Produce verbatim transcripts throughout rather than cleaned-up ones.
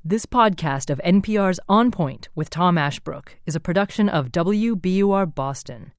This podcast of N P R's On Point with Tom Ashbrook is a production of W B U R Boston.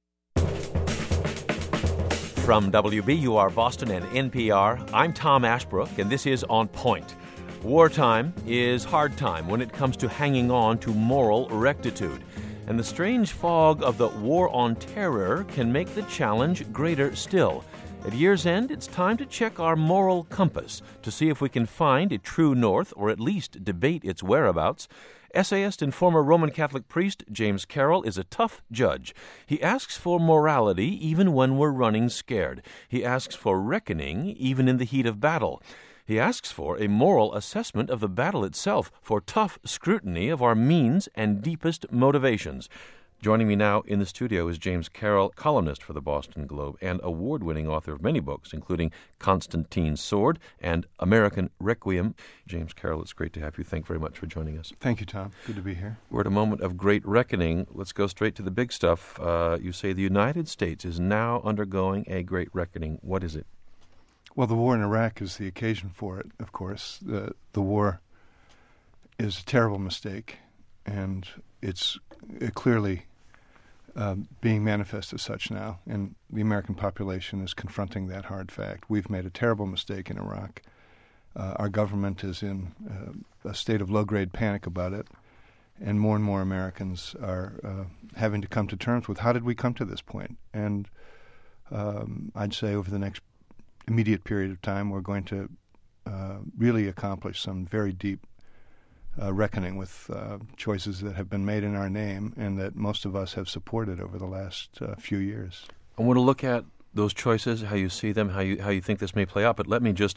From W B U R Boston and N P R, I'm Tom Ashbrook, and this is On Point. Wartime is hard time when it comes to hanging on to moral rectitude. And the strange fog of the war on terror can make the challenge greater still. At year's end, it's time to check our moral compass to see if we can find a true north or at least debate its whereabouts. Essayist and former Roman Catholic priest James Carroll is a tough judge. He asks for morality even when we're running scared. He asks for reckoning even in the heat of battle. He asks for a moral assessment of the battle itself, for tough scrutiny of our means and deepest motivations. Joining me now in the studio is James Carroll, columnist for the Boston Globe and award-winning author of many books, including Constantine's Sword and American Requiem. James Carroll, it's great to have you. Thank you very much for joining us. Thank you, Tom. Good to be here. We're at a moment of great reckoning. Let's go straight to the big stuff. Uh, you say the United States is now undergoing a great reckoning. What is it? Well, the war in Iraq is the occasion for it, of course. The, the war is a terrible mistake, and it's uh, clearly Uh, being manifest as such now, and the American population is confronting that hard fact. We've made a terrible mistake in Iraq. Uh, our government is in uh, a state of low-grade panic about it, and more and more Americans are uh, having to come to terms with how did we come to this point. And um, I'd say over the next immediate period of time, we're going to uh, really accomplish some very deep Uh, reckoning with uh, choices that have been made in our name and that most of us have supported over the last uh, few years. I want to look at those choices, how you see them, how you how you think this may play out. But let me just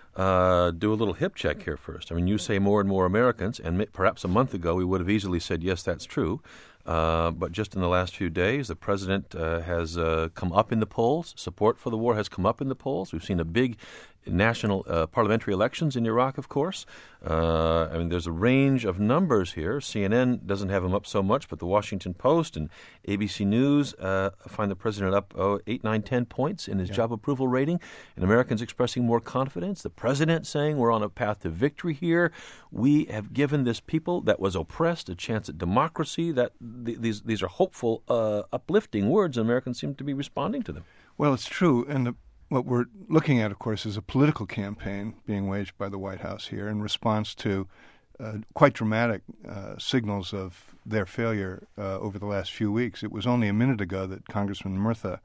uh, do a little hip check here first. I mean, you say more and more Americans, and perhaps a month ago we would have easily said, yes, that's true. Uh, but just in the last few days, the president uh, has uh, come up in the polls. Support for the war has come up in the polls. We've seen a big national uh, parliamentary elections in Iraq, of course. Uh, I mean, there's a range of numbers here. C N N doesn't have them up so much, but the Washington Post and A B C News uh, find the president up oh, eight, nine, ten points in his yeah. job approval rating, and Americans expressing more confidence. The president saying we're on a path to victory here. We have given this people that was oppressed a chance at democracy. That th- these these are hopeful, uh, uplifting words, and Americans seem to be responding to them. Well, it's true, and the What we're looking at, of course, is a political campaign being waged by the White House here in response to uh, quite dramatic uh, signals of their failure uh, over the last few weeks. It was only a minute ago that Congressman Murtha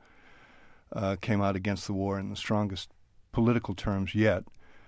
uh, came out against the war in the strongest political terms yet.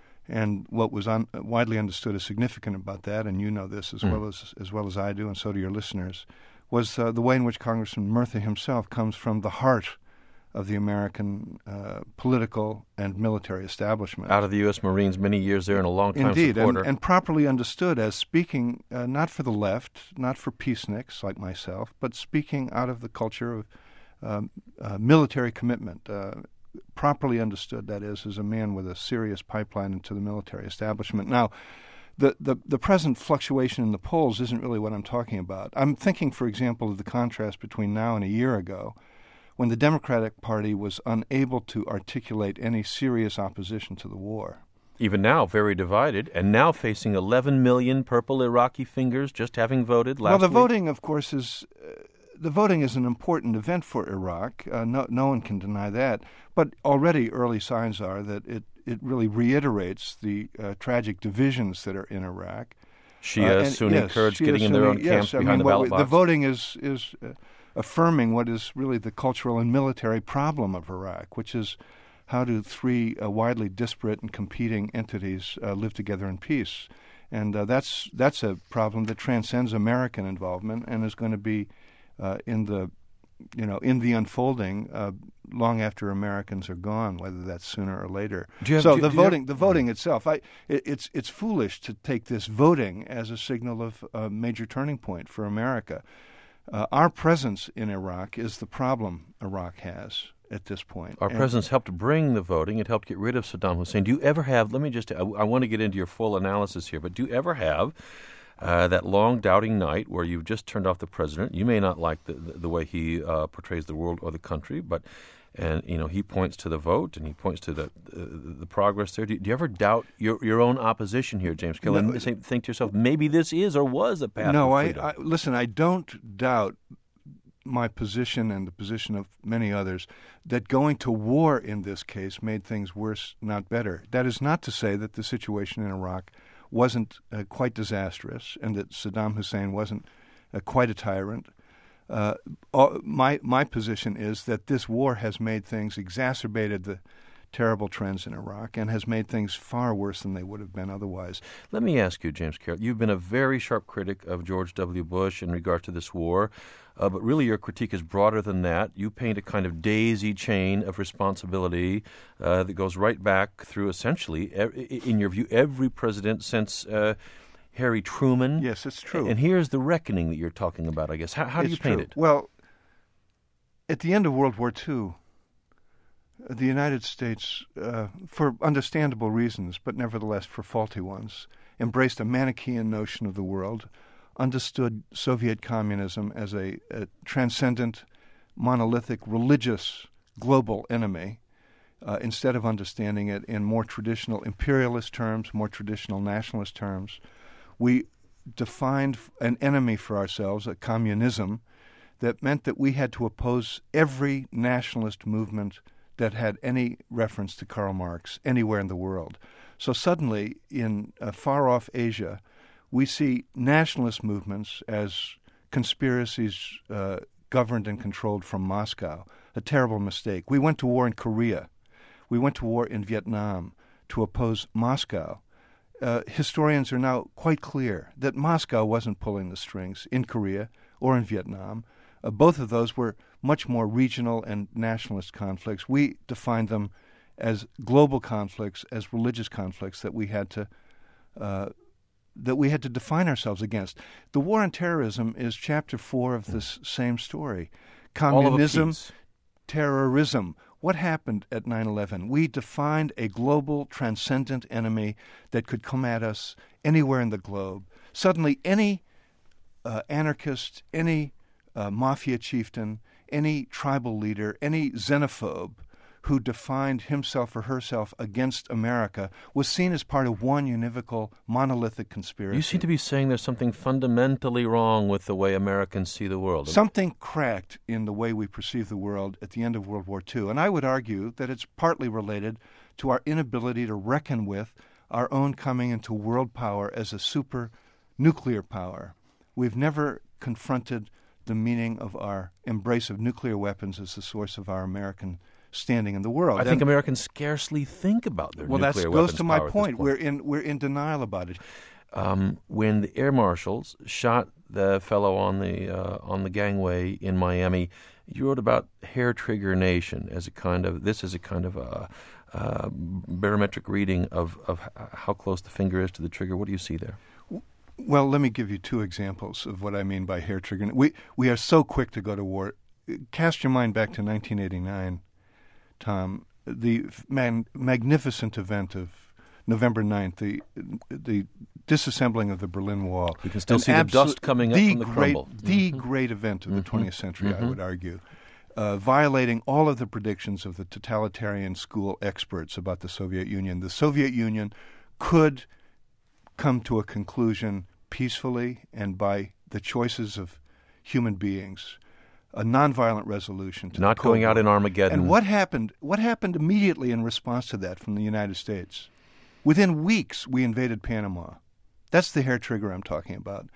And what was un- widely understood as significant about that, and you know this as mm. well as as well as I do, and so do your listeners, was uh, the way in which Congressman Murtha himself comes from the heart of the American uh, political and military establishment. Out of the U S Marines, many years there, and a long-time Indeed, supporter. and, and properly understood as speaking uh, not for the left, not for peaceniks like myself, but speaking out of the culture of um, uh, military commitment. Uh, properly understood, that is, as a man with a serious pipeline into the military establishment. Now, the, the, the present fluctuation in the polls isn't really what I'm talking about. I'm thinking, for example, of the contrast between now and a year ago, when the Democratic Party was unable to articulate any serious opposition to the war. Even now, very divided, and now facing eleven million purple Iraqi fingers just having voted last week. Well, the week. voting, of course, is uh, the voting is an important event for Iraq. Uh, no, no one can deny that. But already early signs are that it, it really reiterates the uh, tragic divisions that are in Iraq. Shia, uh, Sunni yes, Kurds Shia, getting in Sunni, their own yes, camps I behind mean, the ballot we, box. The voting is... is uh, affirming what is really the cultural and military problem of Iraq, which is how do three uh, widely disparate and competing entities uh, live together in peace. And uh, that's that's a problem that transcends American involvement and is going to be uh, in the you know in the unfolding uh, long after Americans are gone, whether that's sooner or later. Have, so do, the do voting have, the voting itself, I it, it's it's foolish to take this voting as a signal of a major turning point for America. Uh, our presence in Iraq is the problem Iraq has at this point. Our and presence helped bring the voting. It helped get rid of Saddam Hussein. Do you ever have, let me just, I, I want to get into your full analysis here, but do you ever have uh, that long doubting night where you've just turned off the president? You may not like the, the, the way he uh, portrays the world or the country, but And, you know, he points to the vote and he points to the uh, the progress there. Do you, do you ever doubt your your own opposition here, James Kelly? No, and say, think to yourself, maybe this is or was a path no, to I, freedom? I listen. I don't doubt my position and the position of many others that going to war in this case made things worse, not better. That is not to say that the situation in Iraq wasn't uh, quite disastrous and that Saddam Hussein wasn't uh, quite a tyrant. Uh, all, my my position is that this war has made things, exacerbated the terrible trends in Iraq, and has made things far worse than they would have been otherwise. Let me ask you, James Carroll, you've been a very sharp critic of George W. Bush in regard to this war, uh, but really your critique is broader than that. You paint a kind of daisy chain of responsibility uh, that goes right back through essentially, in your view, every president since uh, Harry Truman. Yes, it's true. And here's the reckoning that you're talking about, I guess. How, how do it's you paint true. it? Well, at the end of World War Two, the United States, uh, for understandable reasons, but nevertheless for faulty ones, embraced a Manichaean notion of the world, understood Soviet communism as a, a transcendent, monolithic, religious, global enemy, uh, instead of understanding it in more traditional imperialist terms, more traditional nationalist terms. We defined an enemy for ourselves, a communism, that meant that we had to oppose every nationalist movement that had any reference to Karl Marx anywhere in the world. So suddenly, in uh, far-off Asia, we see nationalist movements as conspiracies uh, governed and controlled from Moscow, a terrible mistake. We went to war in Korea. We went to war in Vietnam to oppose Moscow. Uh, historians are now quite clear that Moscow wasn't pulling the strings in Korea or in Vietnam. Uh, both of those were much more regional and nationalist conflicts. We defined them as global conflicts, as religious conflicts that we had to uh, that we had to define ourselves against. The war on terrorism is chapter four of this same story. Communism, terrorism. What happened at nine eleven? We defined a global, transcendent enemy that could come at us anywhere in the globe. Suddenly, any uh, anarchist, any uh, mafia chieftain, any tribal leader, any xenophobe who defined himself or herself against America was seen as part of one univocal, monolithic conspiracy. You seem to be saying there's something fundamentally wrong with the way Americans see the world. Something cracked in the way we perceive the world at the end of World War Two. And I would argue that it's partly related to our inability to reckon with our own coming into world power as a super nuclear power. We've never confronted the meaning of our embrace of nuclear weapons as the source of our American standing in the world. I and think Americans scarcely think about their well, nuclear that weapons goes to my power at this point. point. We're in we're in denial about it. Um, when the air marshals shot the fellow on the uh, on the gangway in Miami, you wrote about hair trigger nation as a kind of this is a kind of a, a barometric reading of of how close the finger is to the trigger. What do you see there? Well, let me give you two examples of what I mean by hair trigger. We we are so quick to go to war. Cast your mind back to nineteen eighty-nine, Tom. The man, magnificent event of November ninth, the the disassembling of the Berlin Wall. You can still An see absolute, the dust coming up the from the great, crumble. The Mm-hmm. great event of the Mm-hmm. twentieth century, Mm-hmm. I would argue, uh, violating all of the predictions of the totalitarian school experts about the Soviet Union. The Soviet Union could come to a conclusion peacefully and by the choices of human beings, a nonviolent resolution to Not the Cold going out War. in Armageddon. And what happened? What happened immediately in response to that from the United States? Within weeks, we invaded Panama. That's the hair trigger I'm talking about.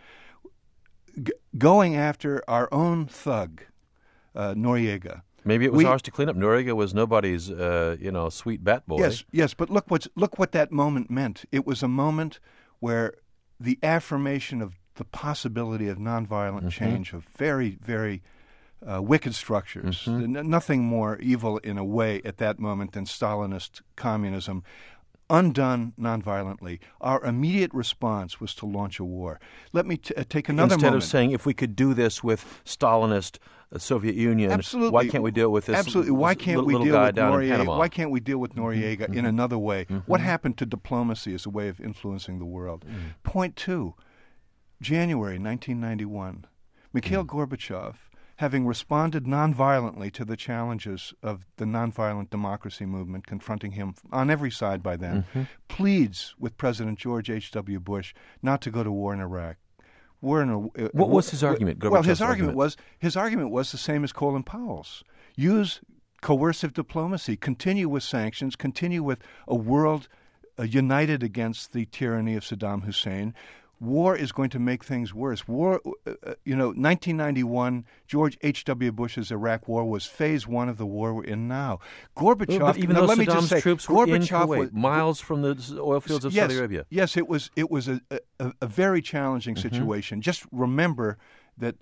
G- going after our own thug, uh, Noriega. Maybe it was we, ours to clean up. Noriega was nobody's, uh, you know, sweet bat boy. Yes, yes, but look what's look what that moment meant. It was a moment where the affirmation of the possibility of nonviolent Mm-hmm. change of very, very uh, wicked structures. Mm-hmm. N- nothing more evil in a way at that moment than Stalinist communism, undone nonviolently. Our immediate response was to launch a war. Let me t- uh, take another Instead moment. of saying, if we could do this with Stalinist uh, Soviet Union, Absolutely. why can't we do it with this Absolutely. Why can't little, we little deal guy with down in Noriega? Panama? Why can't we deal with Noriega Mm-hmm. in another way? Mm-hmm. What happened to diplomacy as a way of influencing the world? Mm. Point two, January nineteen ninety-one. Mikhail Mm. Gorbachev having responded nonviolently to the challenges of the nonviolent democracy movement confronting him on every side by then, mm-hmm. pleads with President George H W. Bush not to go to war in Iraq. War in a, uh, what was his argument? Well, his argument, argument was his argument was the same as Colin Powell's. Use coercive diplomacy, continue with sanctions, continue with a world uh, united against the tyranny of Saddam Hussein. War is going to make things worse. War, uh, you know, nineteen ninety-one, George H W. Bush's Iraq War was phase one of the war we're in now. Gorbachev, but even now, though let Saddam's me just say, troops were Gorbachev in Kuwait, was, miles from the oil fields of yes, Saudi Arabia. Yes, it was. It was a a, a very challenging mm-hmm. situation. Just remember that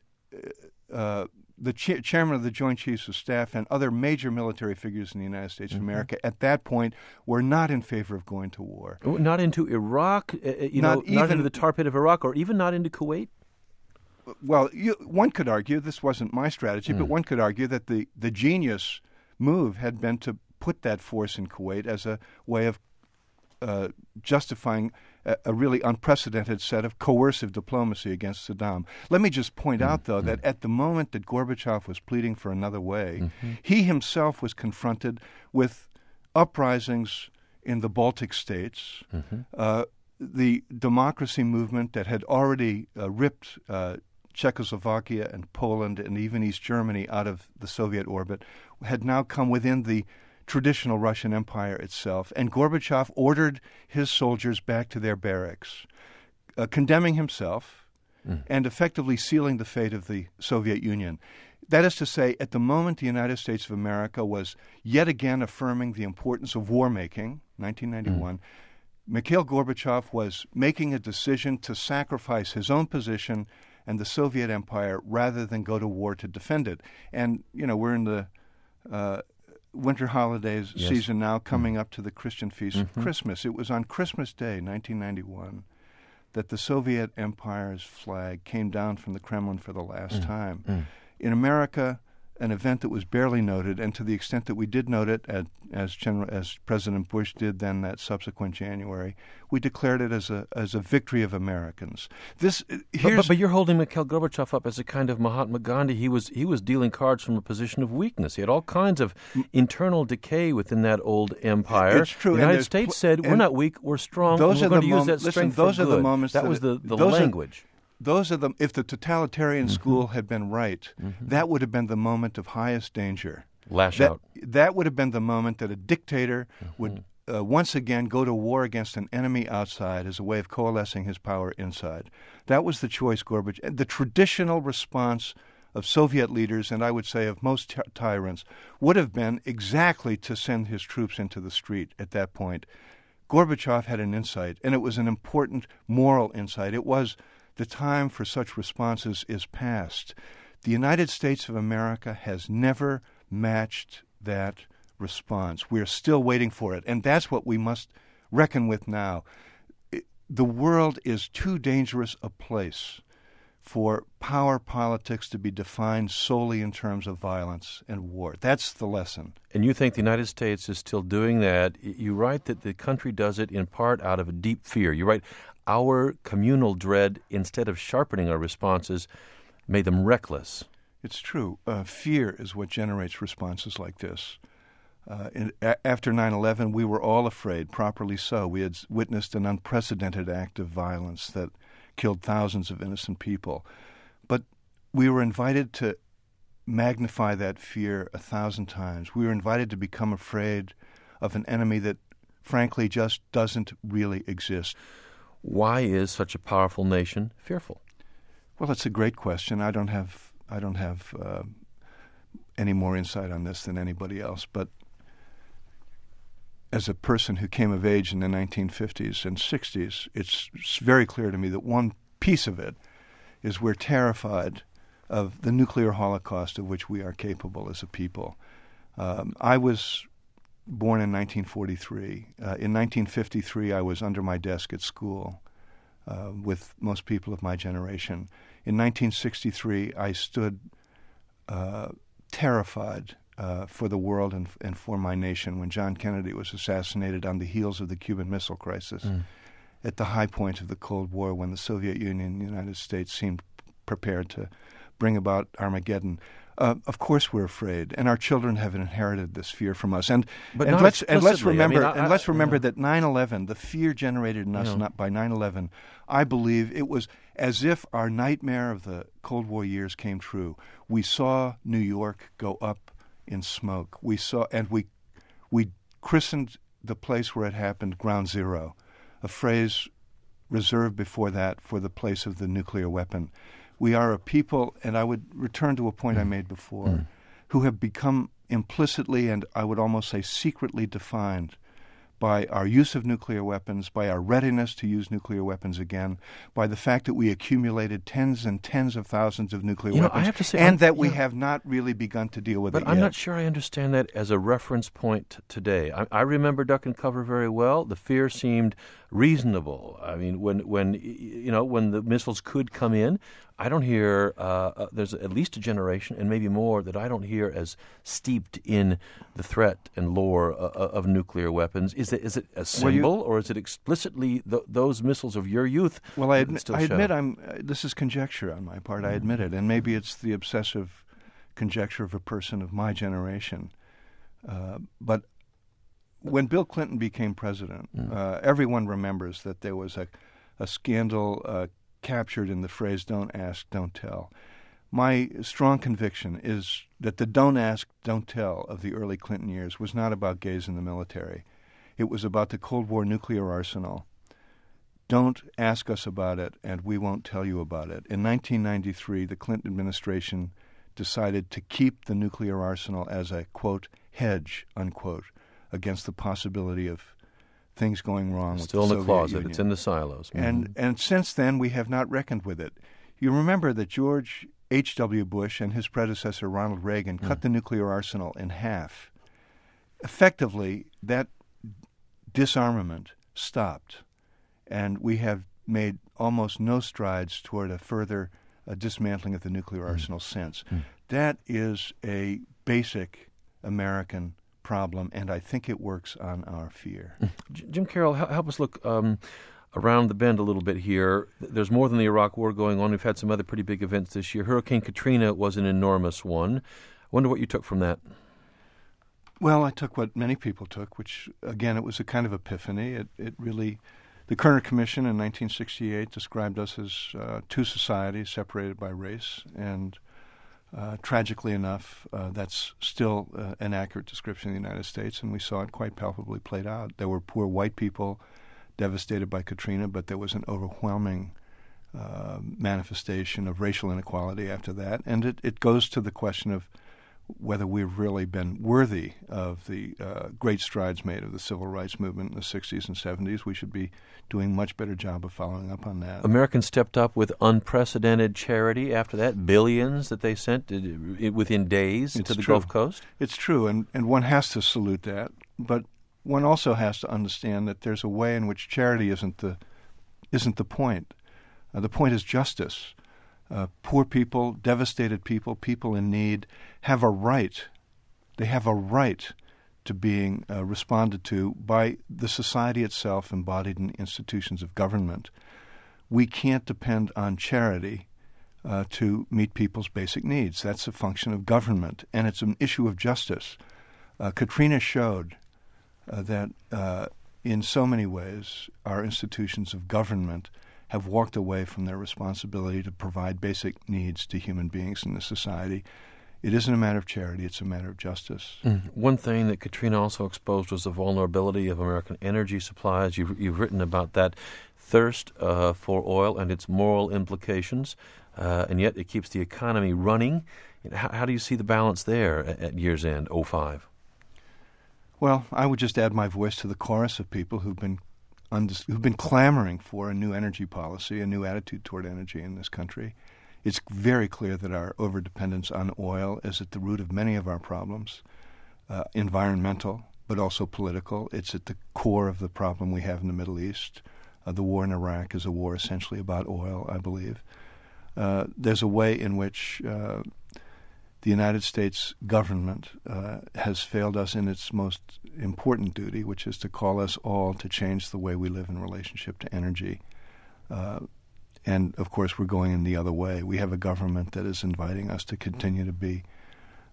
uh, the cha- chairman of the Joint Chiefs of Staff and other major military figures in the United States mm-hmm. of America at that point were not in favor of going to war. Not into Iraq, uh, you not know, even, not into the tar pit of Iraq, or even not into Kuwait? Well, you, one could argue, this wasn't my strategy, mm. but one could argue that the, the genius move had been to put that force in Kuwait as a way of uh, justifying a, a really unprecedented set of coercive diplomacy against Saddam. Let me just point mm. out, though, mm. that at the moment that Gorbachev was pleading for another way, mm-hmm. he himself was confronted with uprisings in the Baltic states, mm-hmm. uh, the democracy movement that had already uh, ripped uh, Czechoslovakia and Poland and even East Germany out of the Soviet orbit had now come within the traditional Russian Empire itself, and Gorbachev ordered his soldiers back to their barracks, uh, condemning himself mm. and effectively sealing the fate of the Soviet Union. That is to say, at the moment the United States of America was yet again affirming the importance of war-making, nineteen ninety-one, mm. Mikhail Gorbachev was making a decision to sacrifice his own position and the Soviet Empire rather than go to war to defend it. And, you know, we're in the uh, winter holidays yes. season now, coming mm. up to the Christian feast mm-hmm. of Christmas. It was on Christmas Day, nineteen ninety-one, that the Soviet Empire's flag came down from the Kremlin for the last mm. time. Mm. In America, an event that was barely noted, and to the extent that we did note it, at, as General, as President Bush did then that subsequent January, we declared it as a as a victory of Americans. This here's but, but, but you're holding Mikhail Gorbachev up as a kind of Mahatma Gandhi. He was he was dealing cards from a position of weakness. He had all kinds of internal decay within that old empire. It's true. The United States pl- said, "We're not weak. We're strong. Those we're are going the to use mom- that listen, strength those for are good." the moments that, that was it, the, the those language. Are, Those are the. If the totalitarian mm-hmm. school had been right, mm-hmm. that would have been the moment of highest danger. Lash that, out. That would have been the moment that a dictator mm-hmm. would uh, once again go to war against an enemy outside as a way of coalescing his power inside. That was the choice Gorbachev. The traditional response of Soviet leaders, and I would say of most ty- tyrants, would have been exactly to send his troops into the street at that point. Gorbachev had an insight, and it was an important moral insight. It was the time for such responses is past. The United States of America has never matched that response. We're still waiting for it, and that's what we must reckon with now. It, the world is too dangerous a place for power politics to be defined solely in terms of violence and war. That's the lesson. And you think the United States is still doing that? You write that the country does it in part out of a deep fear. You write, our communal dread, instead of sharpening our responses, made them reckless. It's true. Uh, fear is what generates responses like this. Uh, in, a- after nine eleven, we were all afraid, properly so. We had witnessed an unprecedented act of violence that killed thousands of innocent people. But we were invited to magnify that fear a thousand times. We were invited to become afraid of an enemy that, frankly, just doesn't really exist. Why is such a powerful nation fearful? Well, it's a great question. I don't have I don't have uh, any more insight on this than anybody else. But as a person who came of age in the nineteen fifties and sixties, it's very clear to me that one piece of it is we're terrified of the nuclear holocaust of which we are capable as a people. Um, I was born in nineteen forty-three. Uh, in nineteen fifty-three, I was under my desk at school uh, with most people of my generation. In nineteen sixty-three, I stood uh, terrified uh, for the world and, and for my nation when John Kennedy was assassinated on the heels of the Cuban Missile Crisis, mm. at the high point of the Cold War when the Soviet Union and the United States seemed prepared to bring about Armageddon. Uh, of course, we're afraid, and our children have inherited this fear from us. And but and not let's and let's explicitly. remember I mean, I, and let's remember yeah. that nine eleven, the fear generated in us Yeah. not by nine eleven, I believe it was as if our nightmare of the Cold War years came true. We saw New York go up in smoke. We saw, and we we christened the place where it happened Ground Zero, a phrase reserved before that for the place of the nuclear weapon. We are a people, and I would return to a point mm. I made before, mm. who have become implicitly and I would almost say secretly defined by our use of nuclear weapons, by our readiness to use nuclear weapons again, by the fact that we accumulated tens and tens of thousands of nuclear you know, weapons, I have to say, and I'm, that we yeah. have not really begun to deal with but it I'm yet. not sure I understand that as a reference point today. I, I remember duck and cover very well. The fear seemed reasonable. I mean, when when you know when the missiles could come in, I don't hear. Uh, uh, there's at least a generation, and maybe more, that I don't hear as steeped in the threat and lore uh, of nuclear weapons. Is it is it a symbol, well, you, or is it explicitly th- those missiles of your youth? Well, I admit, still I show? admit, I'm. Uh, this is conjecture on my part. I admit it, and maybe it's the obsessive conjecture of a person of my generation. Uh, but when Bill Clinton became president, mm. uh, everyone remembers that there was a, a scandal uh, captured in the phrase "don't ask, don't tell." My strong conviction is that the "don't ask, don't tell" of the early Clinton years was not about gays in the military. It was about the Cold War nuclear arsenal. Don't ask us about it, and we won't tell you about it. In nineteen ninety-three, the Clinton administration decided to keep the nuclear arsenal as a, quote, hedge, unquote, against the possibility of things going wrong Still with the in the Soviet closet. Union. It's in the silos. Mm-hmm. And and since then, we have not reckoned with it. You remember that George H W. Bush and his predecessor, Ronald Reagan, mm. cut the nuclear arsenal in half. Effectively, that disarmament stopped, and we have made almost no strides toward a further uh, dismantling of the nuclear mm. arsenal since. Mm. That is a basic American problem, and I think it works on our fear. Mm. Jim Carroll, help us look um, around the bend a little bit here. There's more than the Iraq War going on. We've had some other pretty big events this year. Hurricane Katrina was an enormous one. I wonder what you took from that. Well, I took what many people took, which, again, it was a kind of epiphany. It, it really, the Kerner Commission in nineteen sixty-eight described us as uh, two societies separated by race, and uh, tragically enough, uh, that's still uh, an accurate description of the United States, and we saw it quite palpably played out. There were poor white people devastated by Katrina, but there was an overwhelming uh, manifestation of racial inequality after that, and it, it goes to the question of whether we've really been worthy of the uh, great strides made of the civil rights movement in the sixties and seventies. We should be doing a much better job of following up on that. Americans stepped up with unprecedented charity after that, billions that they sent uh, within days it's to the true. Gulf Coast. It's true, and, and one has to salute that, but one also has to understand that there's a way in which charity isn't the, isn't the point. Uh, the point is justice. Uh, poor people, devastated people, people in need have a right. They have a right to being uh, responded to by the society itself embodied in institutions of government. We can't depend on charity uh, to meet people's basic needs. That's a function of government, and it's an issue of justice. Uh, Katrina showed uh, that uh, in so many ways our institutions of government have walked away from their responsibility to provide basic needs to human beings in the society. It isn't a matter of charity, it's a matter of justice. Mm. One thing that Katrina also exposed was the vulnerability of American energy supplies. You've, you've written about that thirst uh, for oil and its moral implications, uh, and yet it keeps the economy running. How, how do you see the balance there at, at year's end, oh five? Well, I would just add my voice to the chorus of people who've been Undis- who've been clamoring for a new energy policy, a new attitude toward energy in this country. It's very clear that our overdependence on oil is at the root of many of our problems, uh, environmental, but also political. It's at the core of the problem we have in the Middle East. Uh, the war in Iraq is a war essentially about oil, I believe. Uh, there's a way in which uh, the United States government uh, has failed us in its most important duty, which is to call us all to change the way we live in relationship to energy. Uh, and, of course, we're going in the other way. We have a government that is inviting us to continue to be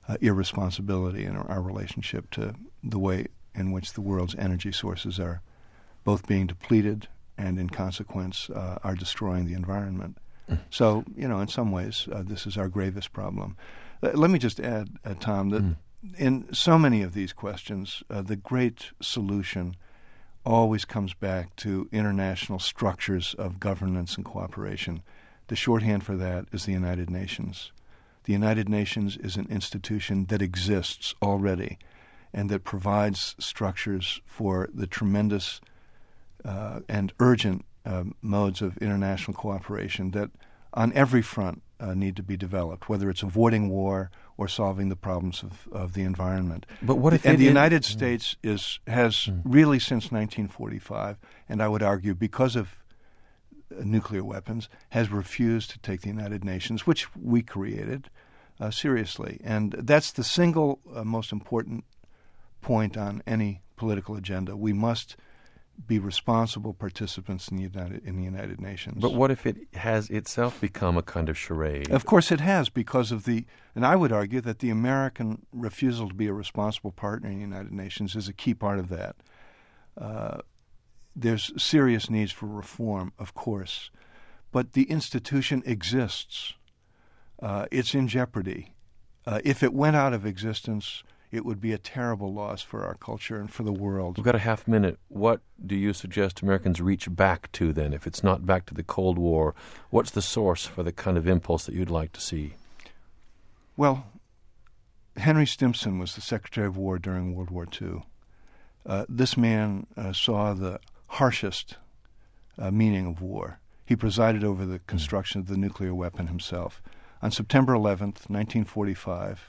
uh, irresponsibility in our, our relationship to the way in which the world's energy sources are both being depleted and, in consequence, uh, are destroying the environment. Mm. So, you know, in some ways, uh, this is our gravest problem. Uh, let me just add, uh, Tom, that mm. in so many of these questions, uh, the great solution always comes back to international structures of governance and cooperation. The shorthand for that is the United Nations. The United Nations is an institution that exists already and that provides structures for the tremendous uh, and urgent uh, modes of international cooperation that on every front uh, need to be developed, whether it's avoiding war or solving the problems of, of the environment. But what if and it, the it, United mm. States is has mm. really since nineteen forty-five, and I would argue because of uh, nuclear weapons, has refused to take the United Nations, which we created, uh, seriously. And that's the single uh, most important point on any political agenda. We must be responsible participants in the United in the United Nations. But what if it has itself become a kind of charade? Of course it has, because of the, and I would argue that the American refusal to be a responsible partner in the United Nations is a key part of that. Uh, there's serious needs for reform, of course, but the institution exists. Uh, it's in jeopardy. Uh, if it went out of existence, it would be a terrible loss for our culture and for the world. We've got a half minute. What do you suggest Americans reach back to then? If it's not back to the Cold War, what's the source for the kind of impulse that you'd like to see? Well, Henry Stimson was the Secretary of War during World War Two. Uh, this man uh, saw the harshest uh, meaning of war. He presided over the construction of the nuclear weapon himself. On September eleventh, nineteen forty-five,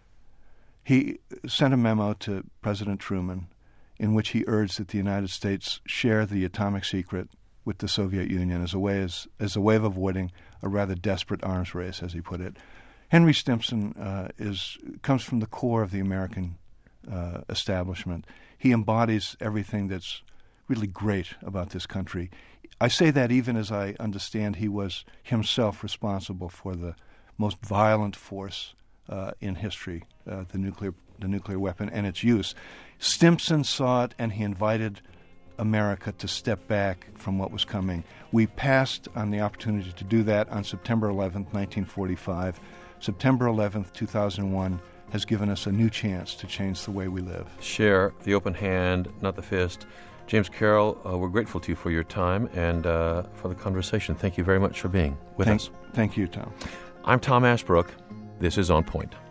he sent a memo to President Truman in which he urged that the United States share the atomic secret with the Soviet Union as a way as, as a way of avoiding a rather desperate arms race, as he put it. Henry Stimson uh, is comes from the core of the American uh, establishment. He embodies everything that's really great about this country. I say that even as I understand he was himself responsible for the most violent force Uh, in history, uh, the nuclear the nuclear weapon and its use. Stimson saw it, and he invited America to step back from what was coming. We passed on the opportunity to do that on September eleventh, nineteen forty-five. September eleventh, two thousand one has given us a new chance to change the way we live. Share the open hand, not the fist. James Carroll, uh, we're grateful to you for your time and uh, for the conversation. Thank you very much for being with thank, us. Thank you, Tom. I'm Tom Ashbrook. This is On Point.